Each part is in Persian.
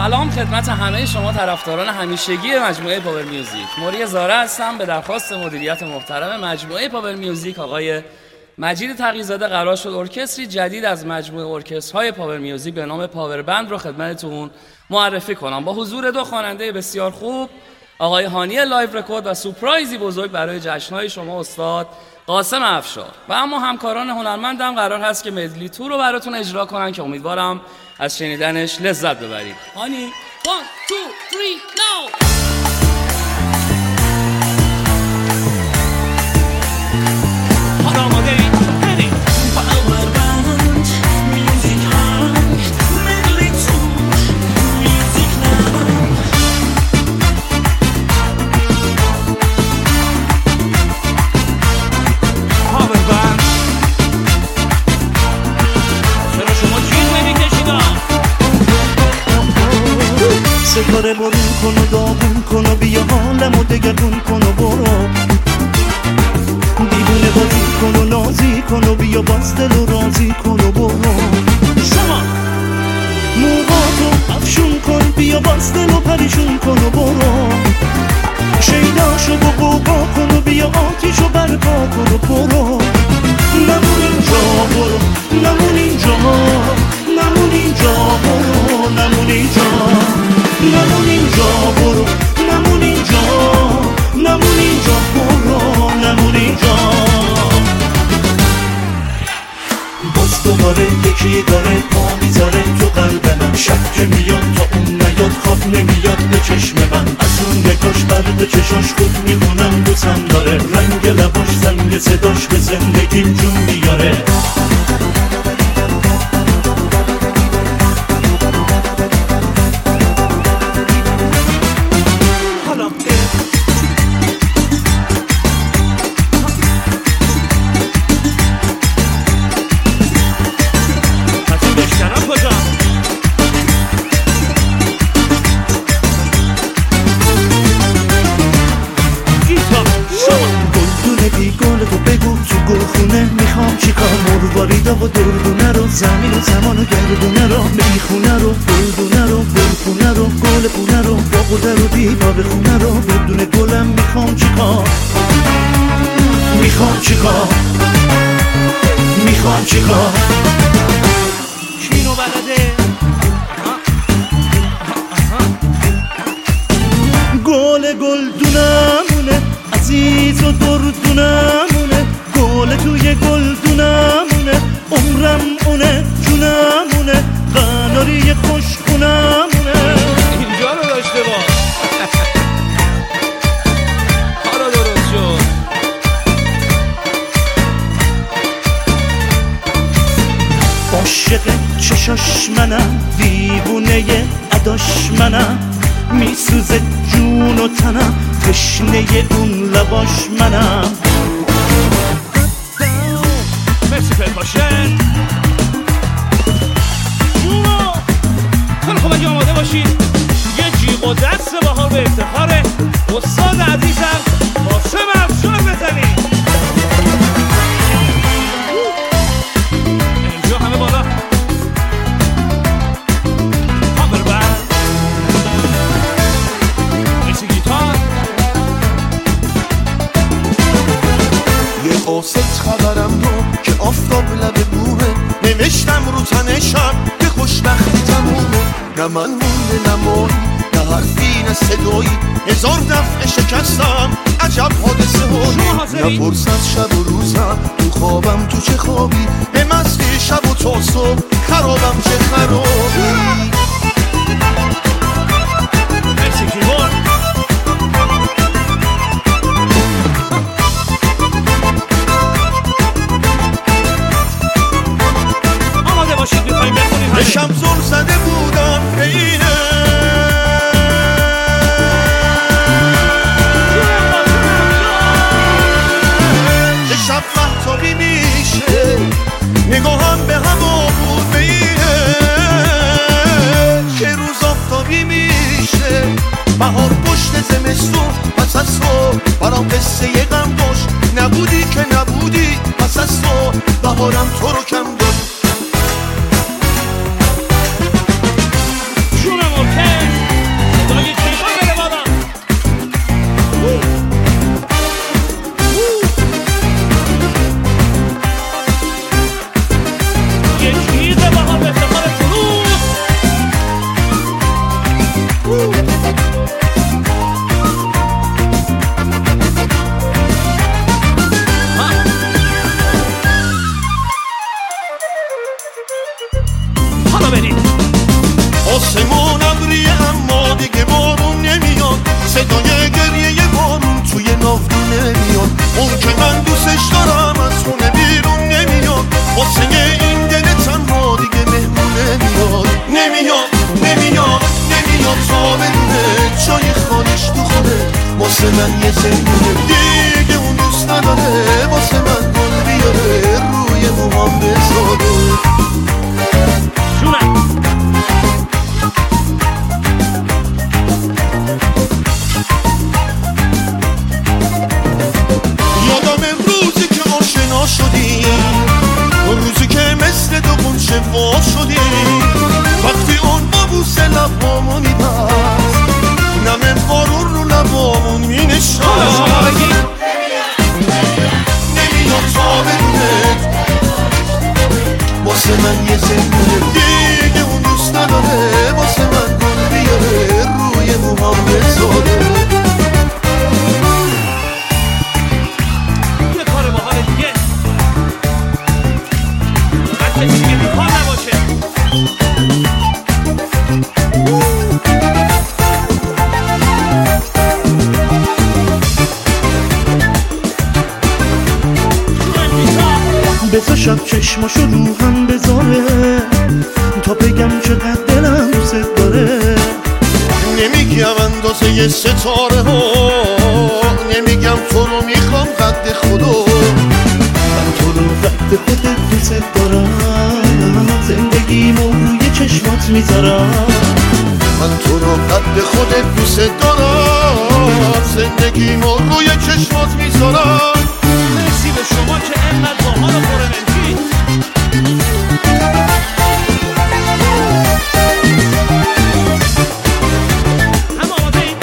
سلام خدمت همه شما طرفداران همیشگی مجموعه پاور میوزیک. موری زاره هستم. به درخواست مدیریت محترم مجموعه پاور میوزیک آقای مجید تقی‌زاده قرار شد ارکستری جدید از مجموعه ارکسترهای پاور میوزیک به نام پاور بند رو خدمتتون معرفی کنم، با حضور دو خواننده بسیار خوب، آقای هانی لایو رکورد و سورپرایزی بزرگ برای جشن‌های شما استاد قاسم افشار. و اما همکاران هنرمندم قرار هست که مدلی تو رو براتون اجرا کنن که امیدوارم از شنیدنش لذت ببرید. هانی 1 2 3 now. ستاره برون کن و داغون کن و بیا حالمو دگرگون کن و برو دیوونه بازی کن و نازی کن و بیا باز دل و رازی کن و برو شما موهاتو افشون کن بیا باز دل و پریشون کن و برو شیداشو و قوقا کن و بیا آتیشو برپا کن و برو نمون اینجا برو نمون اینجا نمون اینجا برو نمون اینجا نمون اینجا برو نمون اینجا نمون اینجا برو نمون اینجا باز دوباره یکی داره پا میذاره تو قلب من شب که میاد تا اون نیاد خواب نمیاد به چشم من از اون نگاش برد چشاش خود میخونم دوستم داره رنگ لباش زنگ صداش به زندگیم جون میاره و دردونه رو زمین و زمان و گردونه رو میخونه رو بلدونه رو بلخونه رو گل پونه رو باقوده رو دیبا بخونه رو بدون گلم میخوام چیکار میخوام چیکار میخوام چیکار چینو بلده گل گلدونمونه عزیز و دردونمونه گل توی گلدونمونه عمرم اونه جونمونه قناری خوشخونمونه اینجا رو داشته باش حالا درست شد عاشق چشاش منم دیوونه اداش منم میسوزه جون و تنم تشنه اون لباش منم مرسی پرپاشن خیلی خوب اگه آماده باشید یه جیغ و دست بهار به افتخار استاد عزیزم قاسم افشار بزنید اینجا همه بالا پاور بند مرسی گیتار یه قاصد خبرم رو که آفتاب لب بومه نوشتم رو تنشم که خوشبختی تمومه نه من مونده نه مایی نه حرفی نه صدایی هزار دفعه شکستم عجب حادثه هایی نپرس از شب و روزم تو خوابم تو چه خوابی به مستی شب و تا صبح خرابم چه خرابی مرسی کیبورد بشم زل زده بودم به اینه که شب محتابی میشه نگاهم به هوا بود به اینه که روز آفتابی میشه بهار پشت زمستون پس از تو برام قصه یه غم داشت نبودی که نبودی پس از تو بهارم تو رو کم داشت جونم اوکی واسه من یه زندونه دیگه اون دوست نداره واسه من گل بیاره روی موهام بذاره یادم روزی که آشنا شدیم روزی که مثل دو قنچه وا شدیم وقتی اون با بوسه لبامو میبست نمه بارون رو لبامون مینشست نمیاد تا بدونت واسه من یه زندونه دیگه اون دوست نداره واسه من گل بیاره روی موهام بذاره یه کار باحال دیگه فقط کسی دیگه بیکار نباشه بذار شب چشماشو رو هم بذاره تا بگم چقدر دلم دوست داره نمیگم اندازه یه ستاره ها نمیگم تو رو میخوام قد خدا من تو رو قد خودت دوست دارم زندگیمو روی چشمات میذارم من تو رو قد خودت دوست دارم زندگیمو روی چشمات میذارم مرسی به شما که انقدر باحال و پرانرژی همه آماده این؟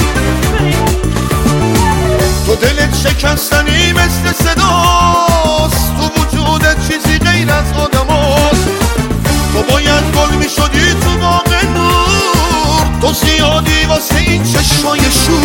تو دلت شکستنی مثل صداست تو وجودت چیزی غیر از آدم هست تو باید گل میشدی تو باغ نور تو زیادی واسه این چشمای شور